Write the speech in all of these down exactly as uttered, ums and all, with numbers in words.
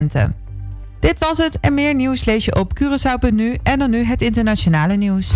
Dit was het en meer nieuws lees je op Curaçao punt nu en dan nu het internationale nieuws.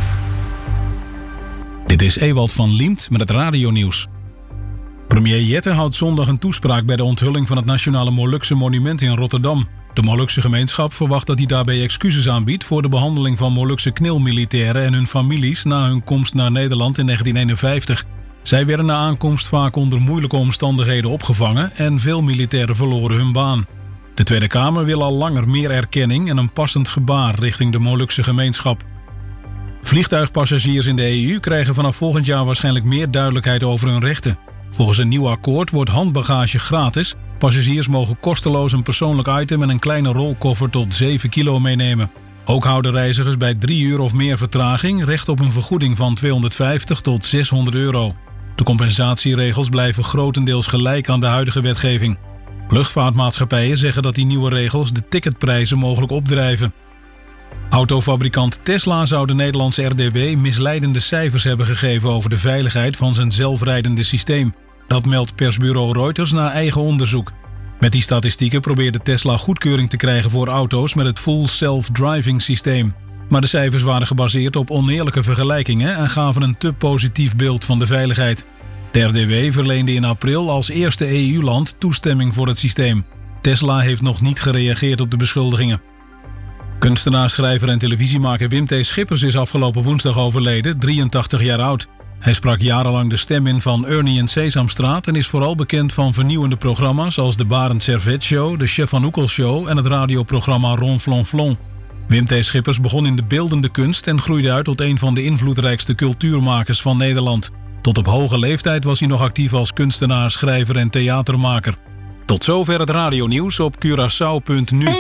Dit is Ewald van Liemt met het radionieuws. Premier Jette houdt zondag een toespraak bij de onthulling van het Nationale Molukse Monument in Rotterdam. De Molukse gemeenschap verwacht dat hij daarbij excuses aanbiedt voor de behandeling van Molukse knilmilitairen en hun families na hun komst naar Nederland in negentien eenenvijftig. Zij werden na aankomst vaak onder moeilijke omstandigheden opgevangen en veel militairen verloren hun baan. De Tweede Kamer wil al langer meer erkenning en een passend gebaar richting de Molukse gemeenschap. Vliegtuigpassagiers in de E U krijgen vanaf volgend jaar waarschijnlijk meer duidelijkheid over hun rechten. Volgens een nieuw akkoord wordt handbagage gratis. Passagiers mogen kosteloos een persoonlijk item en een kleine rolkoffer tot zeven kilo meenemen. Ook houden reizigers bij drie uur of meer vertraging recht op een vergoeding van tweehonderdvijftig tot zeshonderd euro. De compensatieregels blijven grotendeels gelijk aan de huidige wetgeving. Luchtvaartmaatschappijen zeggen dat die nieuwe regels de ticketprijzen mogelijk opdrijven. Autofabrikant Tesla zou de Nederlandse R D W misleidende cijfers hebben gegeven over de veiligheid van zijn zelfrijdende systeem. Dat meldt persbureau Reuters na eigen onderzoek. Met die statistieken probeerde Tesla goedkeuring te krijgen voor auto's met het Full Self-Driving systeem. Maar de cijfers waren gebaseerd op oneerlijke vergelijkingen en gaven een te positief beeld van de veiligheid. De R D W verleende in april als eerste E U-land toestemming voor het systeem. Tesla heeft nog niet gereageerd op de beschuldigingen. Kunstenaar, schrijver en televisiemaker Wim T. Schippers is afgelopen woensdag overleden, drieëntachtig jaar oud. Hij sprak jarenlang de stem in van Ernie en Sesamstraat en is vooral bekend van vernieuwende programma's als de Barend Servet Show, de Chef van Oekel Show en het radioprogramma Ronflonflon. Wim T. Schippers begon in de beeldende kunst en groeide uit tot een van de invloedrijkste cultuurmakers van Nederland. Tot op hoge leeftijd was hij nog actief als kunstenaar, schrijver en theatermaker. Tot zover het radionieuws op Curaçao punt nu.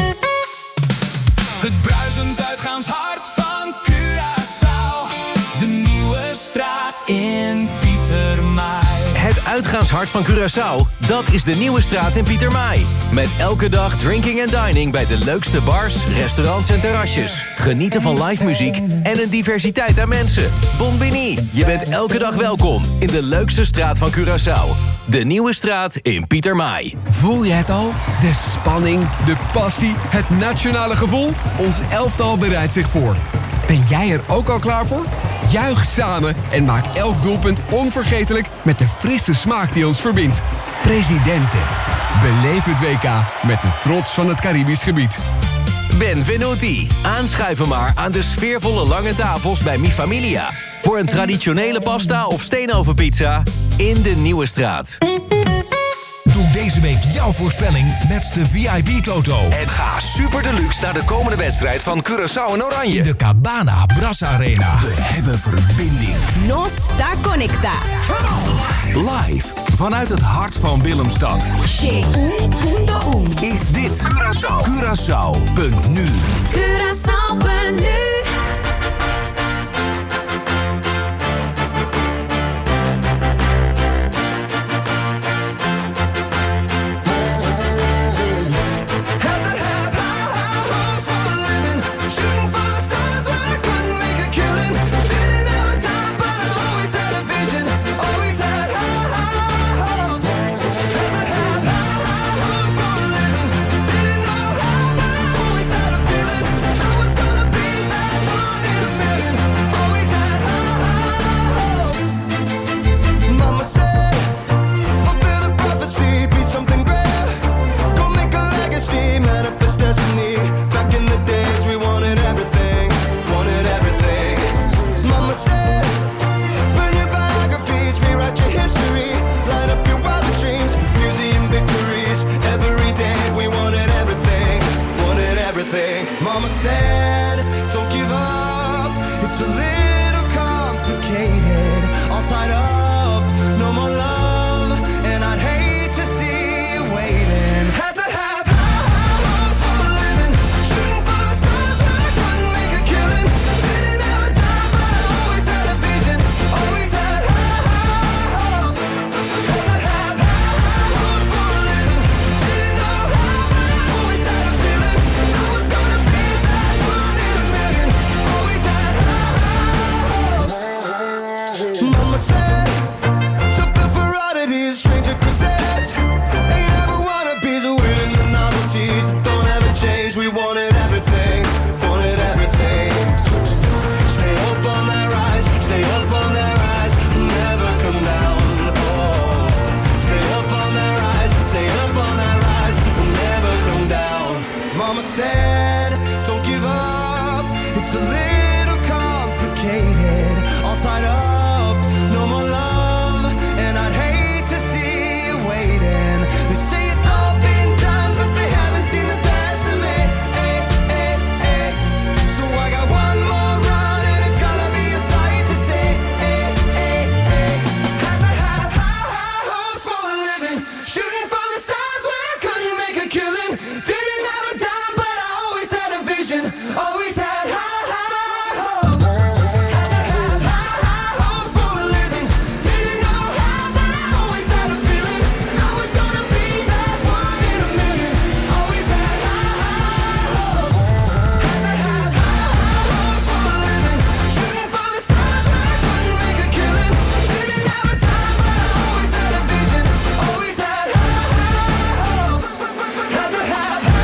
Het bruisend uitgaanshart van Curaçao. De nieuwe straat in Pietermaai. Het uitgaanshart van Curaçao, dat is de nieuwe straat in Pietermaai. Met elke dag drinking en dining bij de leukste bars, restaurants en terrasjes. Genieten van live muziek en een diversiteit aan mensen. Bon Bini, je bent elke dag welkom in de leukste straat van Curaçao. De nieuwe straat in Pietermaai. Voel je het al? De spanning, de passie, het nationale gevoel? Ons elftal bereidt zich voor. Ben jij er ook al klaar voor? Juich samen en maak elk doelpunt onvergetelijk met de frisse smaak die ons verbindt. Presidente. Beleef het W K met de trots van het Caribisch gebied. Benvenuti. Aanschuiven maar aan de sfeervolle lange tafels bij Mi Familia. Voor een traditionele pasta of steenovenpizza in de Nieuwe Straat. Doe deze week jouw voorspelling met de V I P-toto. En ga super deluxe naar de komende wedstrijd van Curaçao en Oranje. In de Cabana Bras Arena. We hebben verbinding. Nos está conecta. Live vanuit het hart van Willemstad. Is dit Curaçao. Curaçao punt nu. Curaçao punt nu. Mama said, don't give up. It's a little complicated. All tied up, no more love. And I'd hate to see you waiting. Had to have high hopes for a living. Shooting for the stars, but I couldn't make a killing. Didn't have a time, but I always had a vision. Always had high hopes. Had to have high hopes for a living. Didn't know how, but I always had a feeling I was gonna be that one. Mama said, don't give up. It's a little complicated. All tied up, no more love, and I'd hate to see you waiting. They say it's all been done, but they haven't seen the best of me. Ay, ay, ay. So I got one more run, and it's gonna be a sight to see. Ay, ay, ay. Had to have high, high hopes for a living, shooting for the stars when I couldn't make a killing. Didn't have a dime, but I always had a vision. Always had high, high hopes. Had to have high, high hopes for a living. Didn't know how, but I always had a feeling I was gonna be that one in a million. Always had high, high hopes. Had to have high, high hopes for a living, shooting for the stars when I couldn't make a killing. Didn't have a dime, but I always had a vision. Always had high, high hopes. Had to have high, high hopes.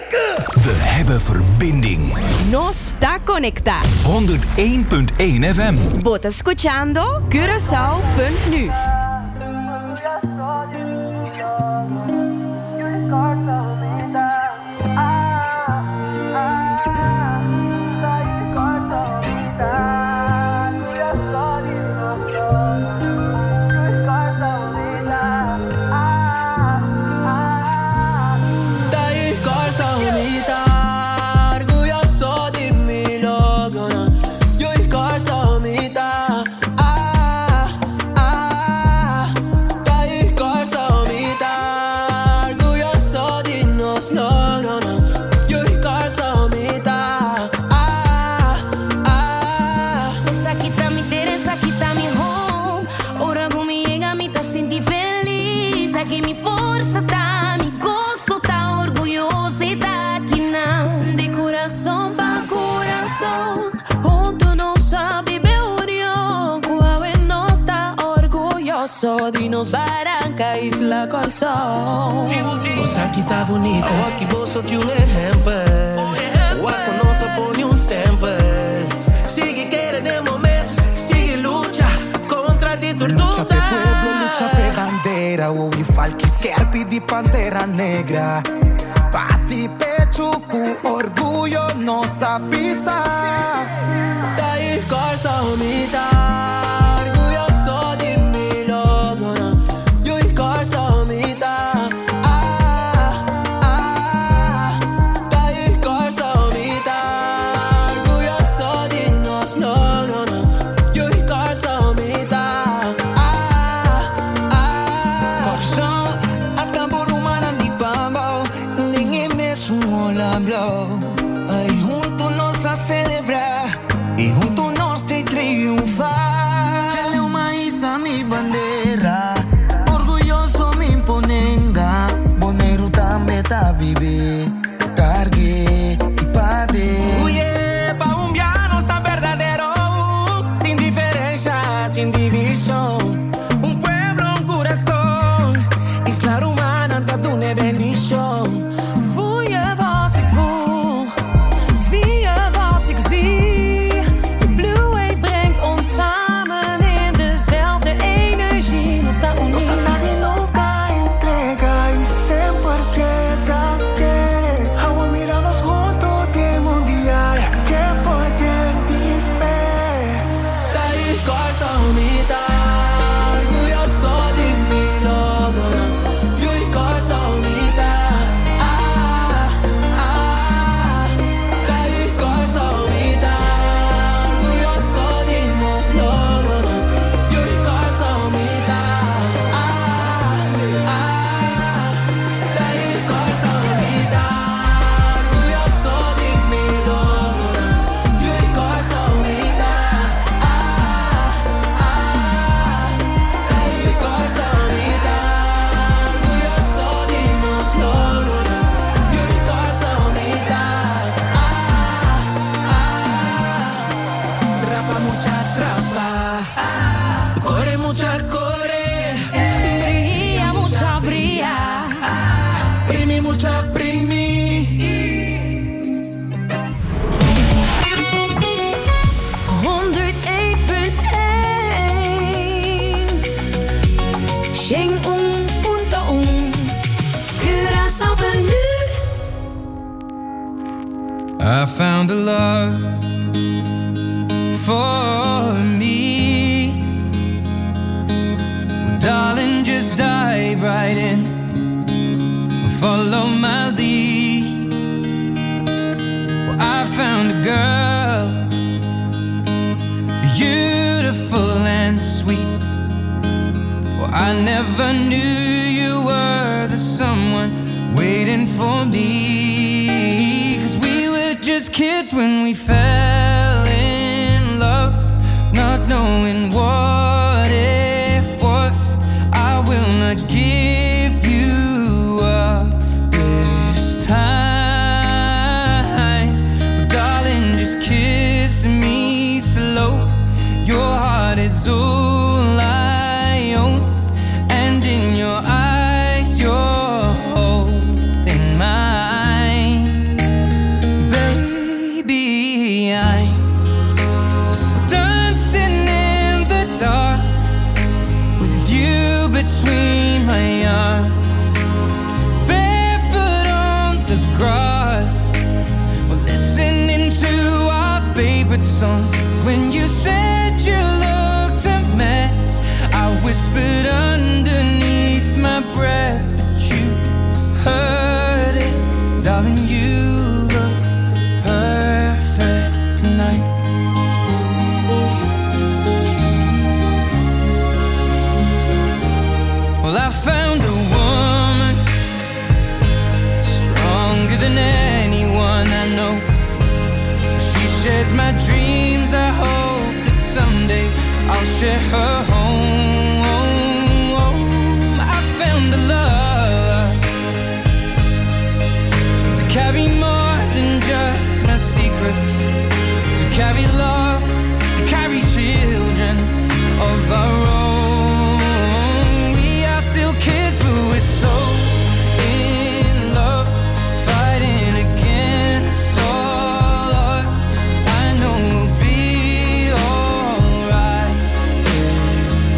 We hebben verbinding. Nos da conecta. honderdéén komma één F M. Bota escuchando Curaçao punt nu. Dinos Barranca, Isla Corsão. Moça que tá bonita, oh, que bolso que um exemplo. O arco nosso põe uns tempos. Sigue querendo momentos, sigue luta contra di tortura. Lucha pe pueblo, lucha pe bandera. O i falchi scherpi di Pantera Negra. Batti pecho cu orgullo non sta pisa. Dai corsa umida. I found a love for me. Well, darling, just dive right in and follow my lead. Well, I found a girl, beautiful and sweet. Well, I never knew you were the someone waiting for me. Just kids when we fell in love, not knowing what it was. I will not give you up this time, but darling, just kiss me slow. Your heart is all I own, and in your eyes you're holding mine. favorite song. When you said you looked a mess, I whispered underneath my breath, but you heard it, darling. You look perfect tonight. Well, I found a woman stronger than anyone I know. She shares my dreams. I hope that someday I'll share her home. I found a love to carry more than just my secrets, to carry love, to carry children of our own. We are still kids, but we're so in love, fighting against all odds. I know we'll be alright this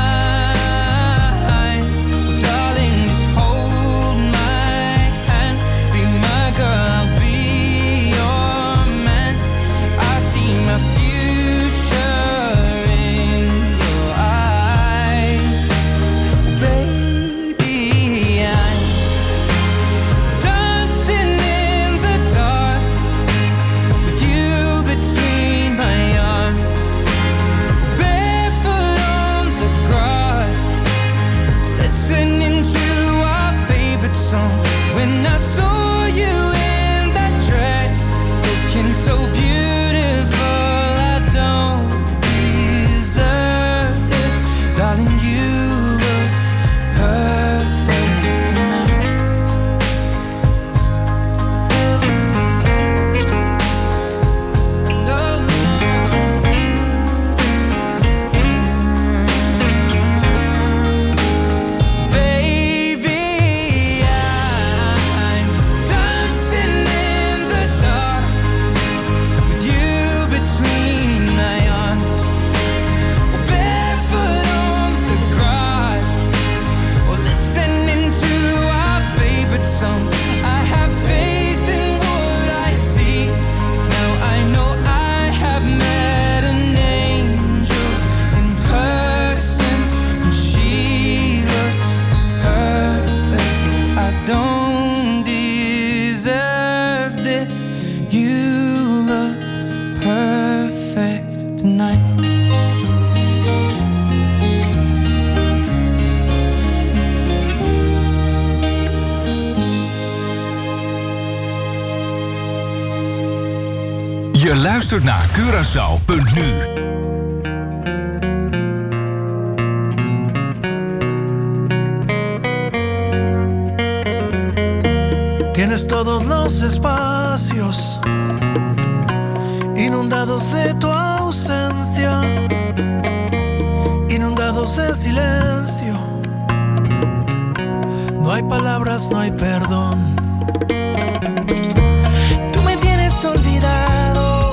time. Oh, darling, just hold my hand, be my girl, I'll be your man. I see my future in your eyes. Baby, I'm dancing in the dark with you between my arms, barefoot on the grass, listening to our favorite song. When I saw you in that dress, looking so beautiful, I don't deserve this, darling. You look perfect tonight. No, baby, I'm dancing in the dark with you between my arms, or barefoot on the grass, or listening to our favorite song. I have faith in what I see. Now I know I have met an angel in person, and she looks perfect. I don't deserve this. You look perfect tonight. Je luistert naar Curaçao punt nu. Tienes todos los espacios inundados de tu ausencia, inundados de silencio. No hay palabras, no hay perdón. Tú me tienes olvidado,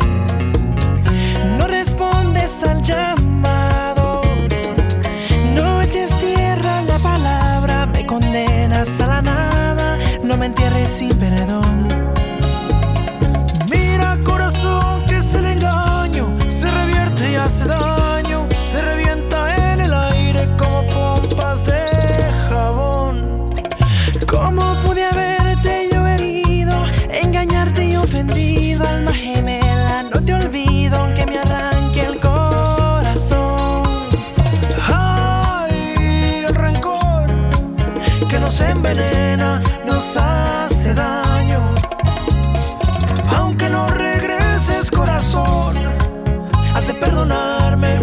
no respondes al llamado, no eches tierra en la palabra, me condenas a la nada, no me entierres sin perdón. Mira, corazón, que es el engaño, se revierte y hace daño, se revienta en el aire como pompas de jabón. ¿Cómo pude haberte yo herido, engañarte y ofendido, alma gemela? No te olvido aunque me arranque el corazón. Ay, el rencor que nos envenena, nos hace daño. Aunque no regreses, corazón, has de perdonarme.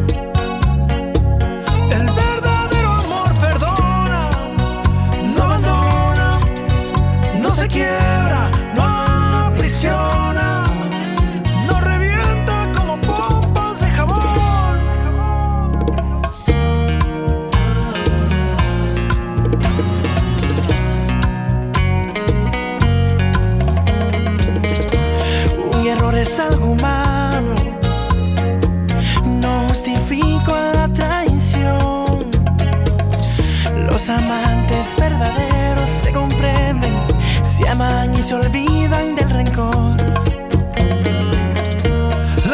El verdadero amor perdona, no abandona, no se quiebra, no aprisiona, no revienta como pompas de jabón. Un error es algo humano, no justifico la traición. Los amantes verdaderos se comprenden, se aman y se olvidan del rencor.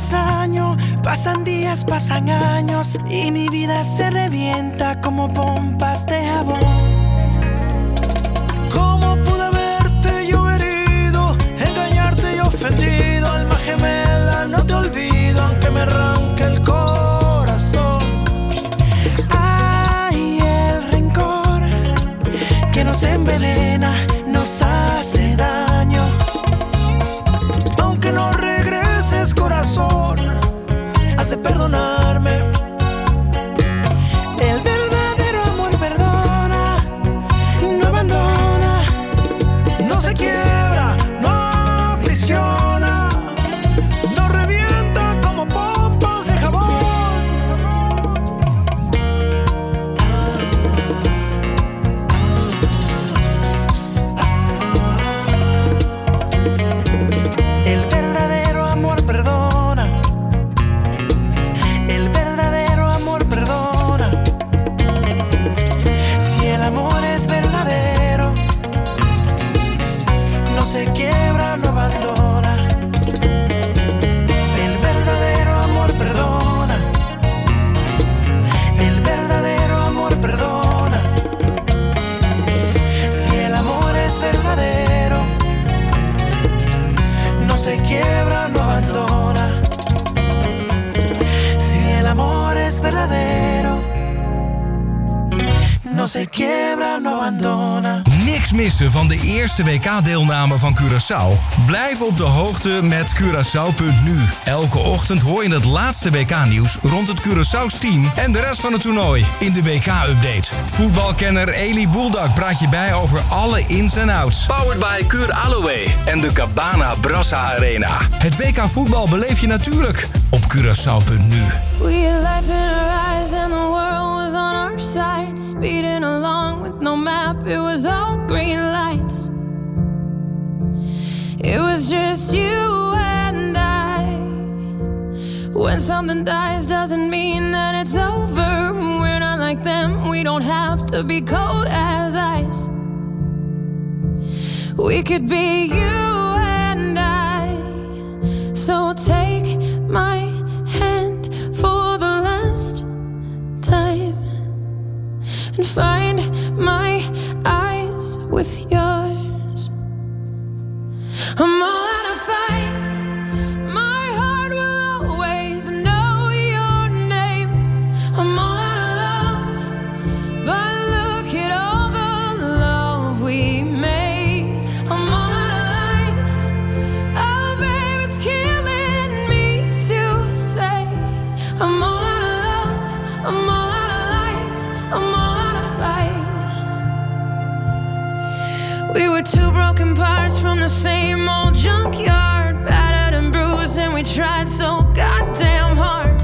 extraño. Pasan días, pasan años y mi vida se revienta como pompas de jabón. ¿Cómo pude verte yo herido, engañarte y ofendido? Alma gemela, no te olvido aunque me arranque el corazón. Ay, el rencor que nos envenena, nos hace daño. Aunque no regreses, corazón, has de perdonarme. El verdadero amor perdona, no abandona, no se quiebra, no aprisiona, no revienta como pompas de jabón. El verdadero amor perdona. El verdadero amor perdona. Si el amor es verdadero, no se quiebra, no abandona. El verdadero amor perdona. El verdadero amor perdona. Si el amor es verdadero, no se quiebra, no abandona. Si el amor es verdadero, no se quiebra, no abandona. Niks missen van de eerste W K-deelname van Curaçao? Blijf op de hoogte met Curaçao punt nu. Elke ochtend hoor je het laatste W K-nieuws rond het Curaçao's team en de rest van het toernooi in de W K-update. Voetbalkenner Eli Boeldak praat je bij over alle ins en outs. Powered by Cure Aloe en de Cabana Brassa Arena. Het W K voetbal beleef je natuurlijk op Curaçao punt nu. We had life in our eyes and the world was on our side. Speeding along with no map, it was all green lights. It was just you and I. When something dies doesn't mean that it's over. We're not like them, we don't have to be cold as ice. We could be you and I. So take my hand for the last time and find my eyes with yours. I'm all out of fight. My heart will always know your name. I'm all out of love, but look at all the love we made. I'm all out of life. Oh, babe, it's killing me to say. I'm all out of love. I'm all out of life. I'm all out of fight. We were two broken parts from the same old junkyard, battered and bruised, and we tried so goddamn hard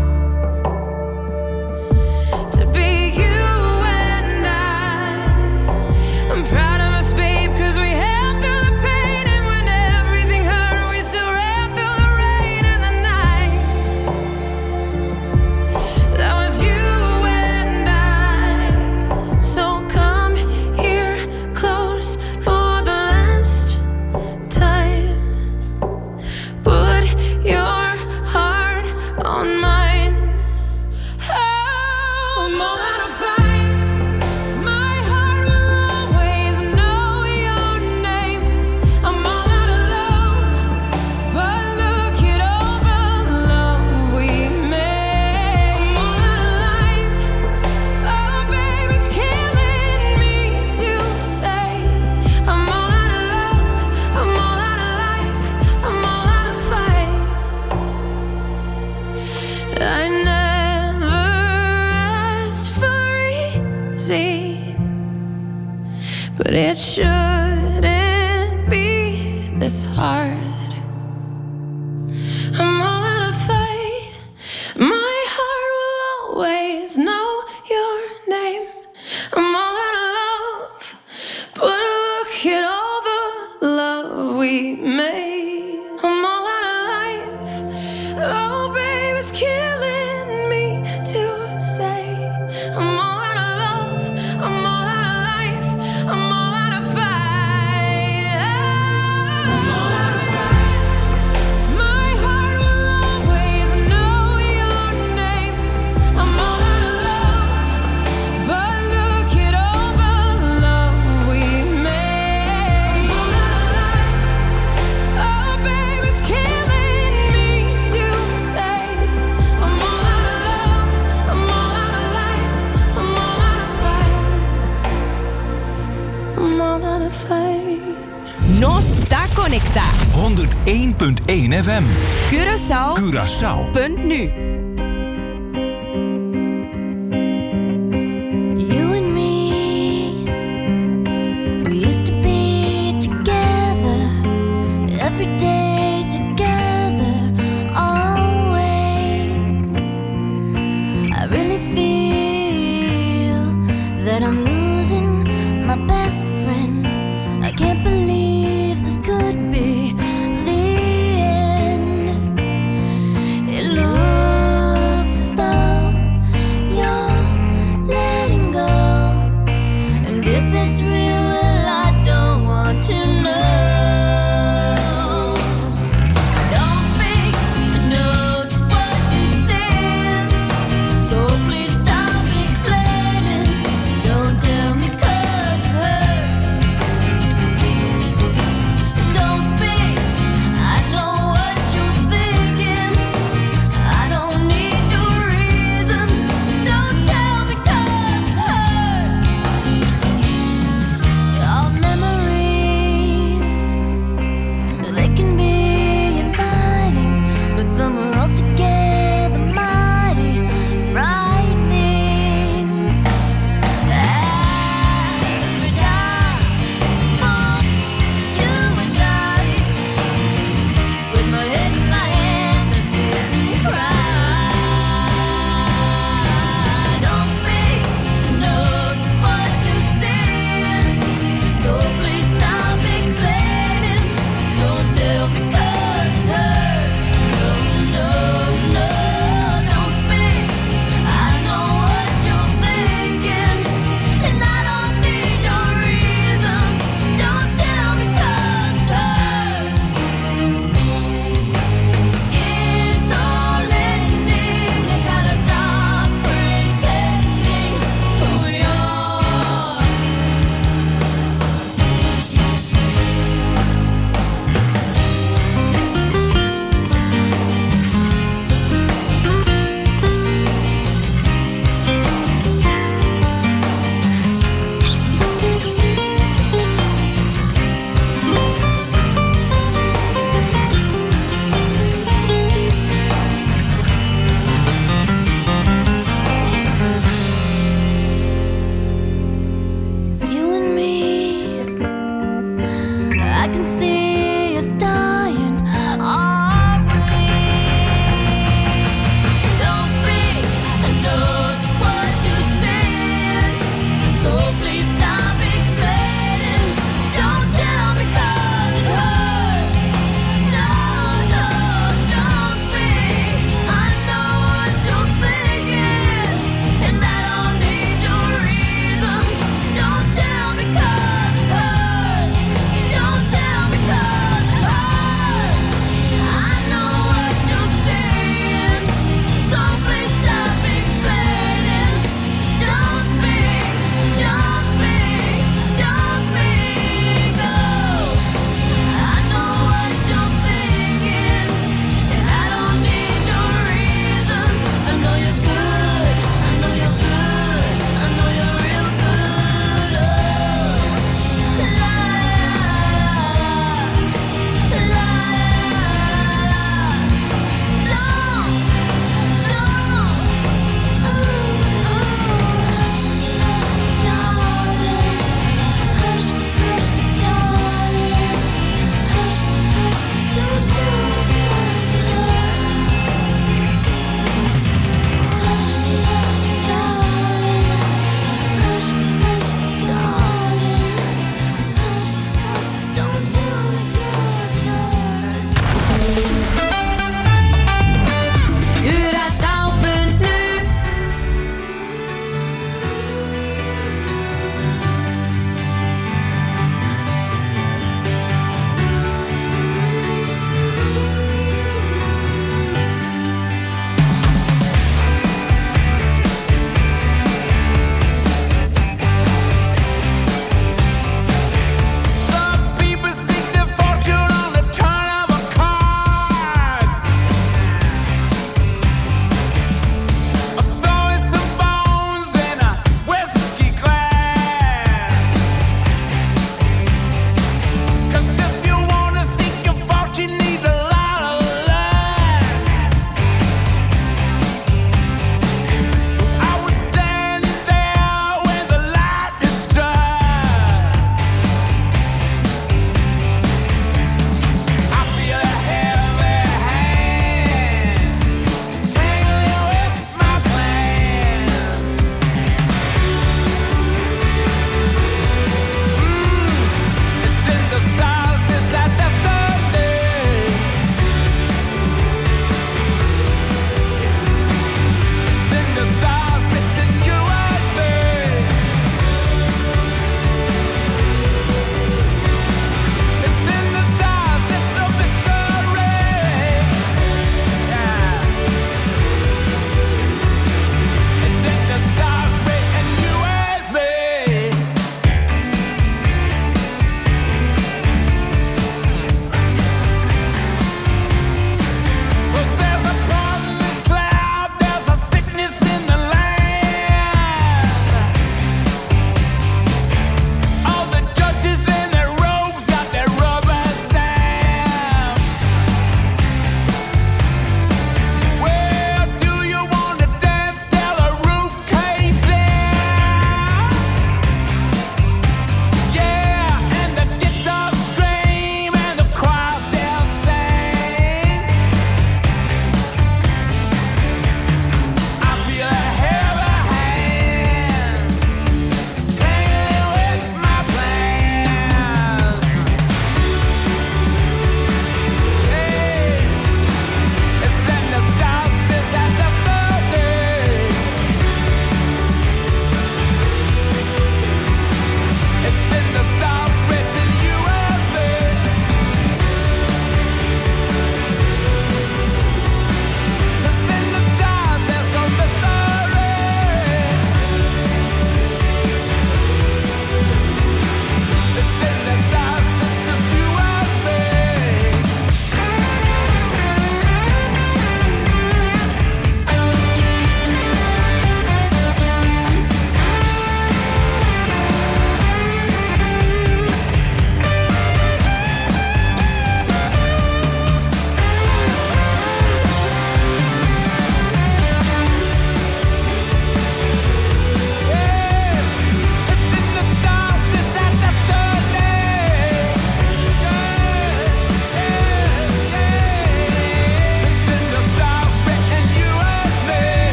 to be you and I. I'm proud of us, babe, cause we held through the pain, and when everything hurt, we still ran through the rain and the night. That was you and I. So come here close for the last time. Put your heart on mine. Oh, I'm all out of fight. My heart will always know your name. I'm all out of love, but look at all the love we made. I'm all out of life. Oh, babe, it's killing me to say. I'm all out of love. I'm all out of life. I'm all out of fight. I never asked for easy, but it shouldn't be this hard. I'm all out of fight. My heart will always know your name. I'm all out of love, but look at all the love we made. I'm all out of life. Oh, babe, it's killing me to say. I'm all out of love. I'm all out of life. I'm all out of fight. I'm all out of fight. fight. Nos está conecta. honderdéén komma één F M. Curaçao. Curaçao. Punt nu. You and me, we used to be together every day together, always. I really feel that I'm losing my best friend. I can't believe this could be the end. It looks as though you're letting go, and if it's real, well, I don't want to know. Don't speak, I know just what you said, so please stop explaining. Don't tell me 'cause it hurts. Don't speak, I know what you're thinking. I don't need your reasons. Don't tell me 'cause it hurts. Your memories, they can be inviting, but some are altogether mighty frightening. As we die, both you and I, with my head in my hands, I sit and cry. Don't speak, I know just what you said, so please stop explaining. Don't tell me 'cause it hurts. No, no, no, don't speak. I know what you're thinking, and I don't need your reasons. Don't tell me 'cause it hurts. It's all ending. You gotta stop pretending who you are. You and me, I can see us dying, are we? Don't speak, I know just what you said, so please stop explaining. Don't tell me 'cause it hurts. No, no, don't speak. I know what you're thinking, and I don't need your reasons. Don't tell me 'cause it hurts. Don't tell me 'cause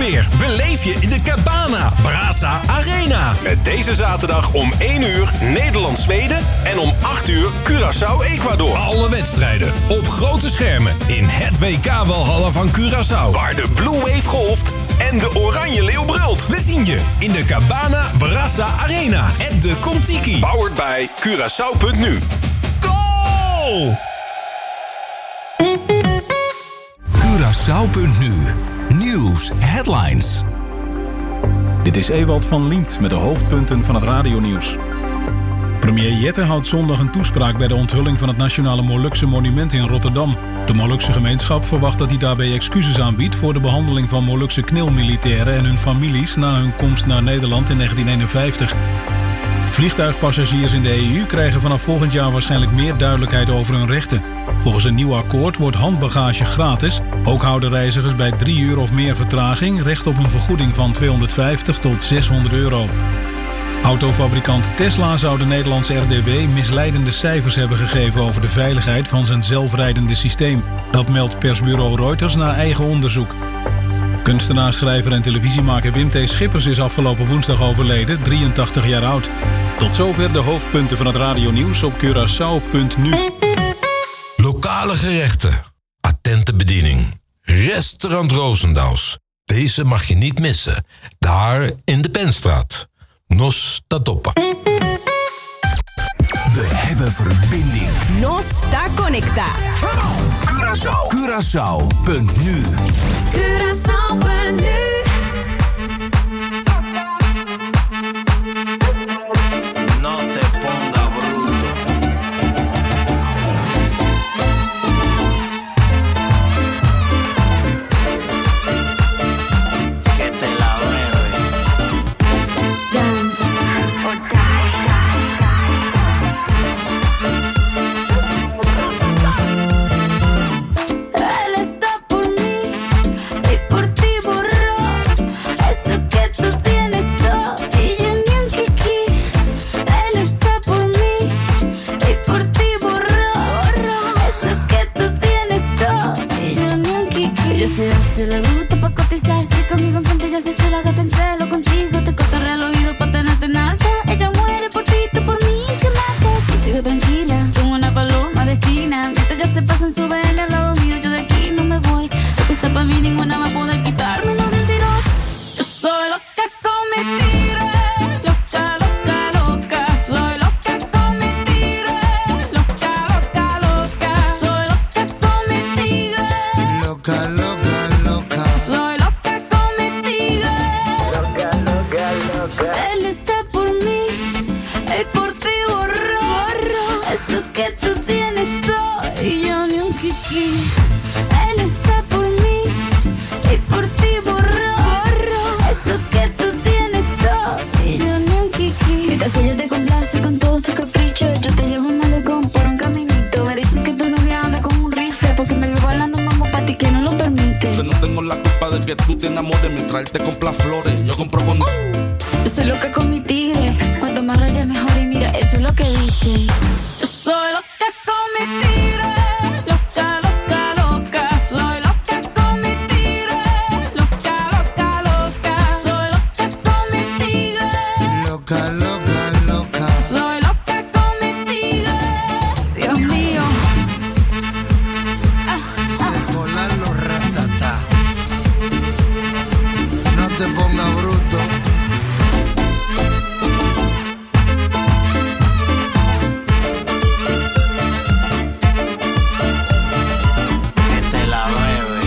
weer beleef je in de Cabana Brasa Arena. Met deze zaterdag om één uur Nederland-Zweden en om acht uur Curaçao-Ecuador. Alle wedstrijden op grote schermen in het W K-walhalla van Curaçao. Waar de Blue Wave golft en de Oranje Leeuw brult. We zien je in de Cabana Brasa Arena at de Contiki. Powered by Curaçao punt nu. Goal! Curaçao punt nu. Nieuws headlines. Dit is Ewald van Liemt met de hoofdpunten van het radionieuws. Premier Jette houdt zondag een toespraak bij de onthulling van het Nationale Molukse Monument in Rotterdam. De Molukse gemeenschap verwacht dat hij daarbij excuses aanbiedt voor de behandeling van Molukse knilmilitairen en hun families na hun komst naar Nederland in negentien eenenvijftig. Vliegtuigpassagiers in de E U krijgen vanaf volgend jaar waarschijnlijk meer duidelijkheid over hun rechten. Volgens een nieuw akkoord wordt handbagage gratis. Ook houden reizigers bij drie uur of meer vertraging recht op een vergoeding van tweehonderdvijftig tot zeshonderd euro. Autofabrikant Tesla zou de Nederlandse R D W misleidende cijfers hebben gegeven over de veiligheid van zijn zelfrijdende systeem. Dat meldt persbureau Reuters na eigen onderzoek. Kunstenaar, schrijver en televisiemaker Wim T. Schippers is afgelopen woensdag overleden, drieëntachtig jaar oud. Tot zover de hoofdpunten van het radionieuws op Curaçao punt nu. Lokale gerechten. Attente bediening. Restaurant Roosendaals. Deze mag je niet missen. Daar in de Penstraat. Nos da Toppa. We hebben verbinding. Nos da conecta. Curaçao. Curaçao punt nu. Curaçao punt nu. No te ponga bruto. Que te la bebe. Dance or die. Él está por mí y por ti borró eso que tú tienes todo y yo ni un kiki. Él está por mí y por ti borró eso que tú tienes todo y yo ni un kiki. Ella se hace la bruta pa' cotizarse conmigo enfrente, ya se hace la gata en celo contigo, te cotorrea al oído pa' tenerte en alta. Ella muere por ti, tú por mí, que matas. Yo sigo tranquila, como una paloma de esquina, mientras ya se pasan su B M al lado mío, yo de aquí no me voy. Lo que está pa' mí ninguna va a poder quitármelo de un tirón. Yo soy loca con mi tire, loca, loca, loca. Soy loca con mi tire, loca, loca, loca. Soy loca con mi tire, Loca, loca, loca. soy loca con mi tire. Loca, loca, loca. Él está por mí y por ti borró, borró eso que tú tienes todo y yo ni un kiki. Él está por mí y por ti borró, borró eso que tú tienes todo y yo ni un kiki. Mientras ella te complace con todos tus caprichos, yo te llevo un malecón por un caminito. Me dicen que tu novia anda con un rifle porque me veo bailando mambo pa' ti que no lo permite. Yo no tengo la culpa de que tú te enamores mientras él te compra flores. Yo compro con... Yo soy loca con mi tigre, cuanto más rayas mejor y mira, eso es lo que dicen. Yo soy loca con mi tigre, loca, loca, loca. Soy loca con mi tigre, loca, loca, loca. Soy loca con mi tigre, Loca, loca, loca. soy loca con mi tigre. Dios mío. Ah, Se colan los ratatá. No te ponga bruto. Que te la bebe.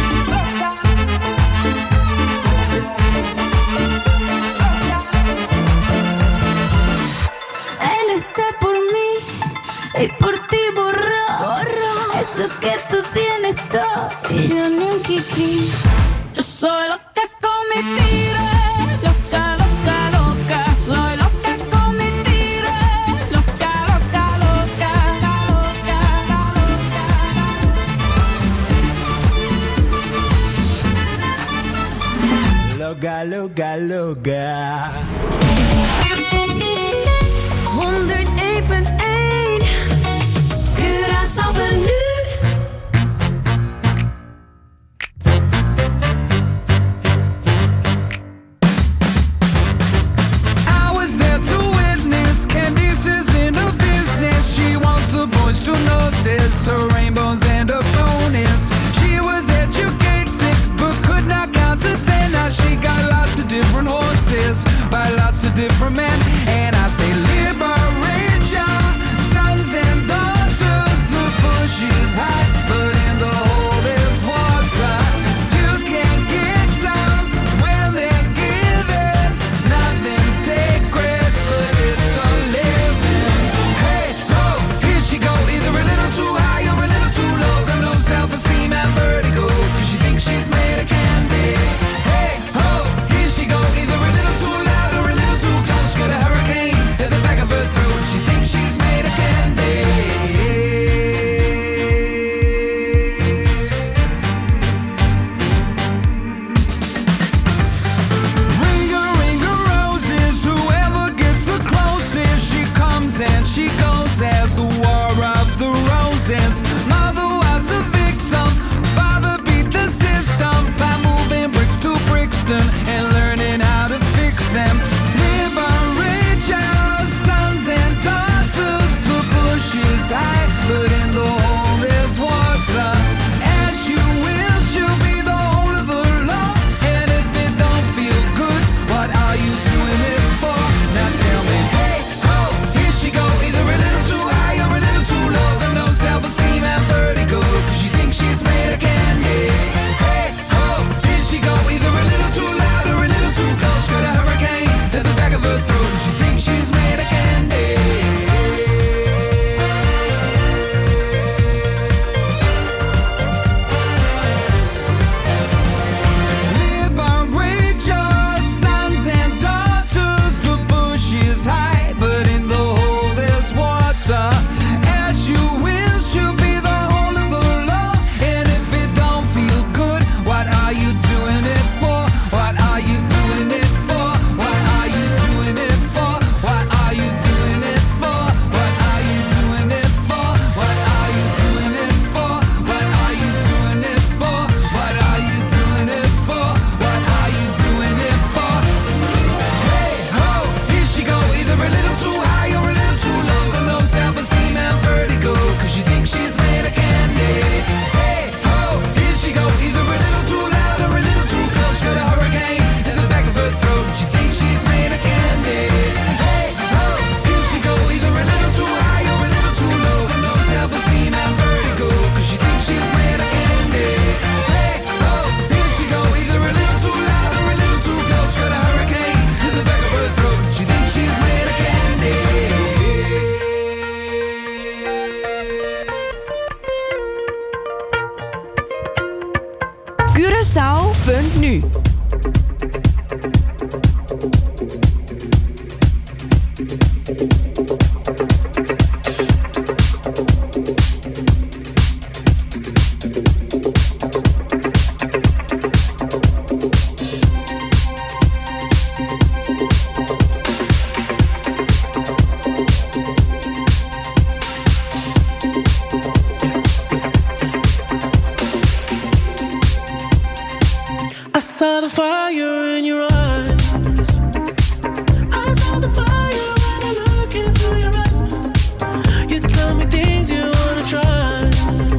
Él está por mí y por ti borró, borró eso que tú tienes todo y yo ni un kiki. Yo soy loca con mi tigre, loca, loca, loca. Soy loca con mi tigre, loca, loca, loca, loca, Loca, loca, loca. honderdéén punt één Curaçao punt nu. Curaçao punt nu. I saw the fire in your eyes. I saw the fire when I look into your eyes. You tell me things you wanna try.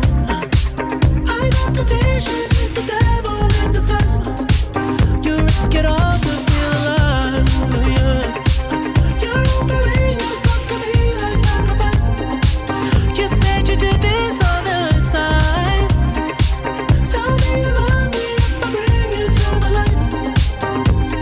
I know temptation is the devil in disguise. You risk it all to feel alive. Yeah. You're offering yourself to me like sacrifice. You said you do this all the time. Tell me you love me if I bring you to the light.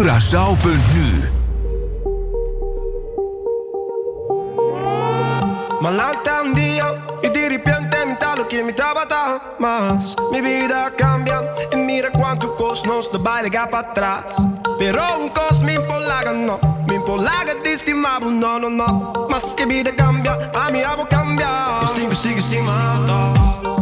Curaçao punt nu. Malanta un día y te arrepientes mitad lo que me tabata más. Mi vida cambia y mira cuánto cosmos de baile ga para atrás. Pero un cos me impolaga no, me impolaga de estimado no no no. Mas que vida cambia, a mi amo cambia. Os tengo sigue estimado.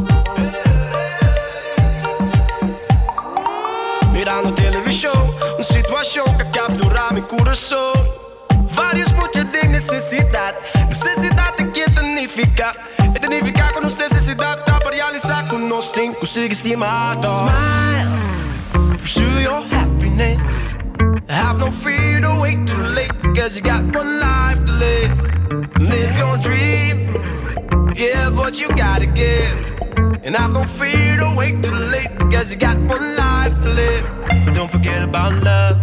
Mirando televisão, uma situação que captura meu coração. Vários muitos de necessidade, necessidade que etanifica, etanificar com nossa necessidade dá para realizar com nós tem consigo estimar. Smile, pursue your happiness. Have no fear to wait too late, because you got one life to live. Live your dreams, give what you gotta give. And have no fear to wait too late, because you got one life to live. But don't forget about love.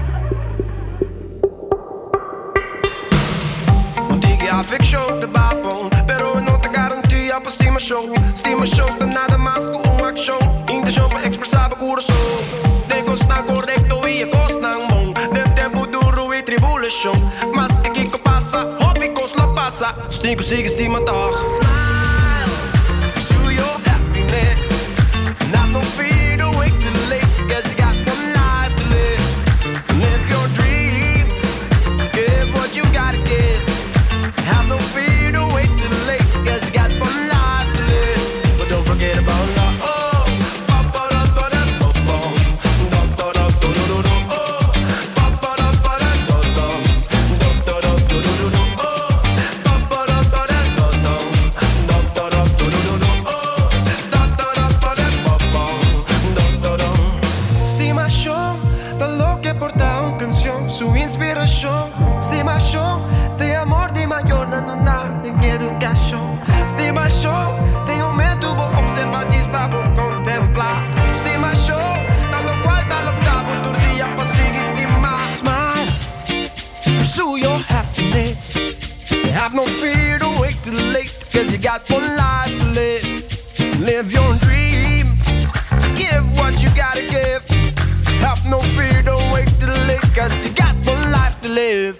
Un día que afección te va a poner, pero no te garantía para estimación. Estimación de nada más que una acción. Intención para expresar el corazón. De costa correcto y a costa bom. De tempo duro y tribulación. Mas que que pasa, hobby cos la pasa. Stigo sigue estima toch. Smile, pursue your happiness. Not no fear to wait too late, because you got one life to live. Live your dreams, give what you gotta give. Have no fear to wait too late, because you got one life to live. But don't forget about love. Su inspiração, estimação, tem amor de maior nada em educação. Estimação, tem um método para observar, diz para contemplar. Estimação, tal qual, tal octavo, todo dia para seguir estimar. Smile, pursue your happiness. Have no fear to wait too late, because you got one life to live. Live your dreams, give what you gotta give. Have no fear, don't wait till late, cause you got one life to live.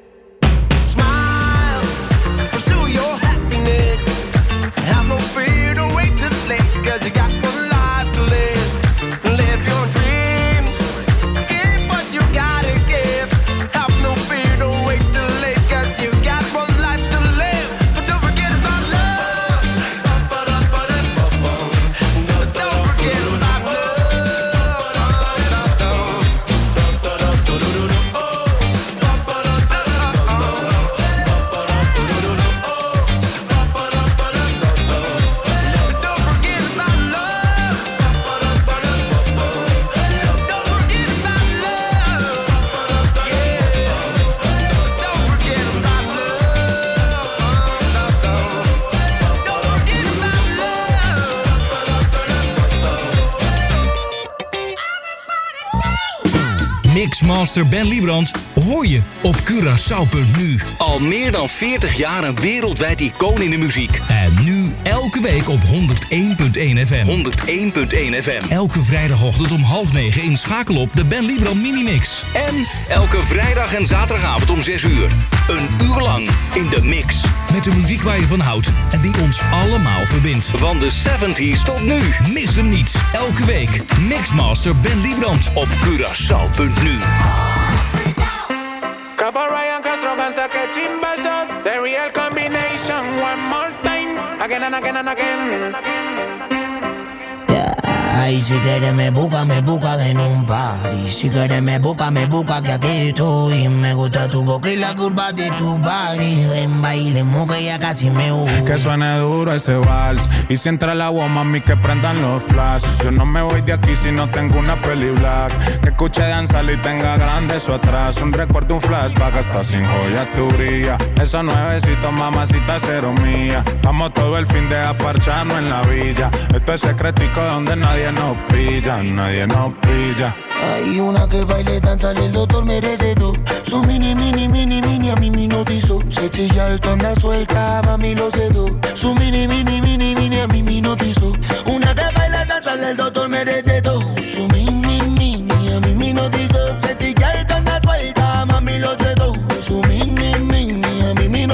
Smile, pursue your happiness. Have no fear, don't wait till late, cause you got one life to live. Live your dreams, give what you gotta give. Have no fear, don't wait till late, cause you got one life to live. But don't forget about love. Don't forget about love. Mixmaster Ben Liebrand hoor je op Curaçao punt nu. Al meer dan veertig jaar een wereldwijd icoon in de muziek. En nu elke week op honderd één punt één F M. honderd één punt één F M. Elke vrijdagochtend om half negen inschakel op de Ben Liebrand Minimix. En elke vrijdag en zaterdagavond om zes uur. Een uur lang in de mix. Met de muziek waar je van houdt en die ons allemaal verbindt. Van de zeventig's tot nu. Mis hem niet. Elke week Mixmaster Ben Liebrand op Curaçao punt nu. Capo Ryan Castro gangsta que chimba shot. The real combination. One more time. Again and again and again. Ay, si quieres me busca, me busca en un party. Si quieres me busca, me busca que aquí estoy. Me gusta tu boca y la curva de tu body. Ven, bailemos que ya casi me voy. Que suene duro ese vals. Y si entra la agua, mami, que prendan los flash. Yo no me voy de aquí si no tengo una peli black. Que escuche danzar y tenga grande eso atrás. Un recuerdo, un flashback, hasta sin joya tu brilla. Esa nuevecita, mamacita, cero mía. Vamos todo el fin de aparcharnos en la villa. Esto es secretico donde nadie nos pilla, nadie nos pilla. Hay una que baile, danza, el doctor merece todo. Su mini, mini, mini, mini, a mí me notizó. Se chilla el tonda suelta, mami lo sé todo. Su mini, mini, mini, mini, a mí me notizó. Una que baila, danza, el doctor merece todo. Su mini, mini, a mí me notizó. Se chilla el tonda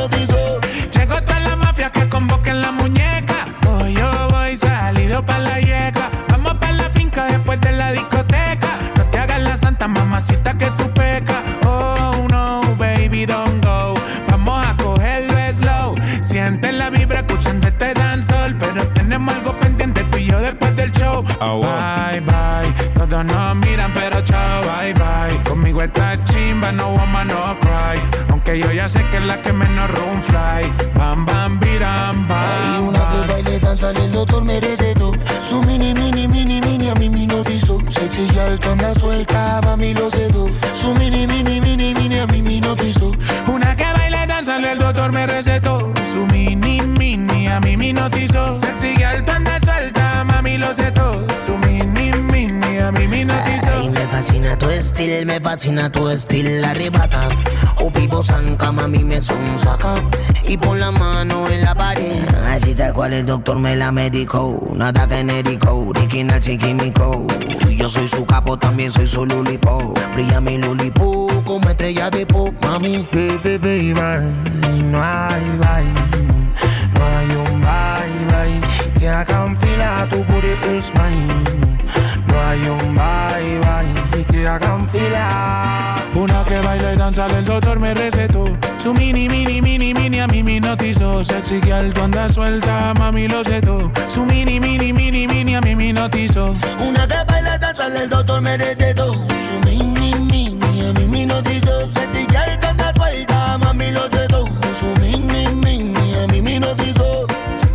hipnotizo. Llegó toda la mafia que convoquen la muñeca. Voy yo voy salido pa' la yeca. Vamos pa' la finca después de la discoteca. No te hagas la santa mamacita que tú pecas. Oh no, baby, don't go. Vamos a cogerlo slow. Siente la vibra escuchando este dancehall. Pero tenemos algo pendiente tú y yo después del show. Oh, wow. Bye, bye. Todos nos miran pero chao, bye, bye. Conmigo está chimba, no woman, no cry. Aunque yo ya sé que es la que menos room fly. Bam, bam, biram, bam. Hay una que baile, danza, el doctor merece todo. Su mini, mini, mini, mini a mí me hipnotizó. Se chilla alto, anda suelta, mami lo sé todo. Su mini, mini, mini, mini a mí me hipnotizó. Una que baile, danza, el doctor me recetó. Su mini, mini a mí me hipnotizó. Sexy alto, anda suelta, mami lo sé todo. Su mini, mini a mí me hipnotizó. Ay, me fascina tu estilo, me fascina tu estilo, arrebata. O vivo zanca, mami me son saca. Y pon la mano en la pared. Así tal cual el doctor me la medicó. Nada genérico, original sin químico. Yo soy su capo, también soy su lulipo. Brilla mi lulipo como estrella de pop, mami. Baby, baby, no hay bye. No hay un bye, bye. Que haga un fila, tu booty is mine. No hay un bye, bye. Que haga un fila. Una que baila y danza, el doctor me recetó. Su mini, mini, mini, mini a mí me hipnotizó. Sexy que alto anda suelta, mami lo sé todo. Su mini, mini, mini, mini a mí me hipnotizó. Una que baila y danza, el doctor me recetó. Su mini, mini a mí me hipnotizó. Sexy que alto anda suelta, mami lo sé todo. Su mini, mini a mí me hipnotizó.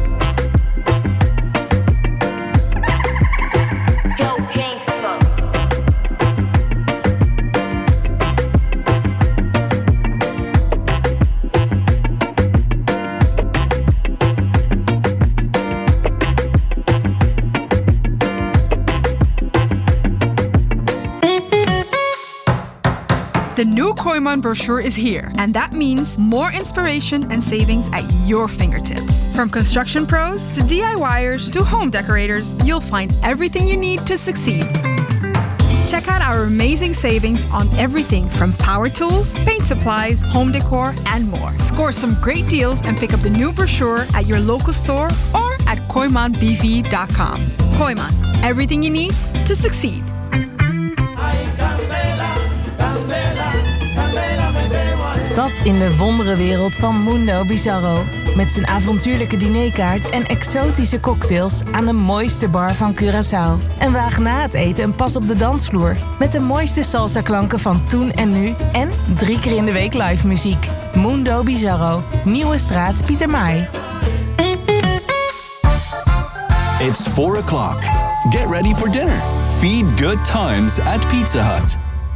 Go Kingston. The new Kooiman brochure is here, and that means more inspiration and savings at your fingertips. From construction pros to DIYers to home decorators, you'll find everything you need to succeed. Check out our amazing savings on everything from power tools, paint supplies, home decor, and more. Score some great deals and pick up the new brochure at your local store or at kooiman b v dot com. Kooiman, everything you need to succeed. Stap in de wonderenwereld van Mundo Bizarro. Met zijn avontuurlijke dinerkaart en exotische cocktails aan de mooiste bar van Curaçao. En waag na het eten een pas op de dansvloer. Met de mooiste salsa-klanken van toen en nu. En drie keer in de week live muziek. Mundo Bizarro. Nieuwe straat Pieter Maai. It's four o'clock. Get ready for dinner. Feed good times at Pizza Hut.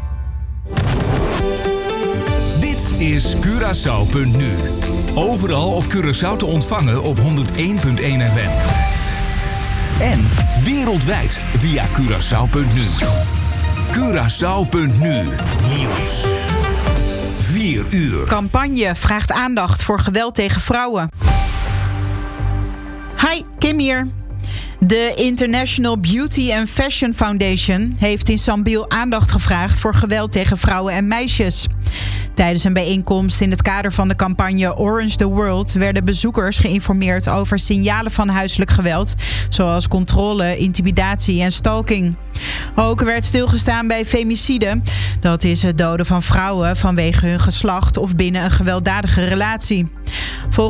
Is Curaçao punt nu. Overal op Curaçao te ontvangen op honderd één komma één F M. En wereldwijd via Curaçao punt nu. Curaçao punt nu. Nieuws. vier uur. Campagne vraagt aandacht voor geweld tegen vrouwen. Hi, Kim hier. De International Beauty and Fashion Foundation heeft in Sambil aandacht gevraagd voor geweld tegen vrouwen en meisjes. Tijdens een bijeenkomst in het kader van de campagne Orange the World werden bezoekers geïnformeerd over signalen van huiselijk geweld, zoals controle, intimidatie en stalking. Ook werd stilgestaan bij femicide. Dat is het doden van vrouwen vanwege hun geslacht of binnen een gewelddadige relatie. Volgens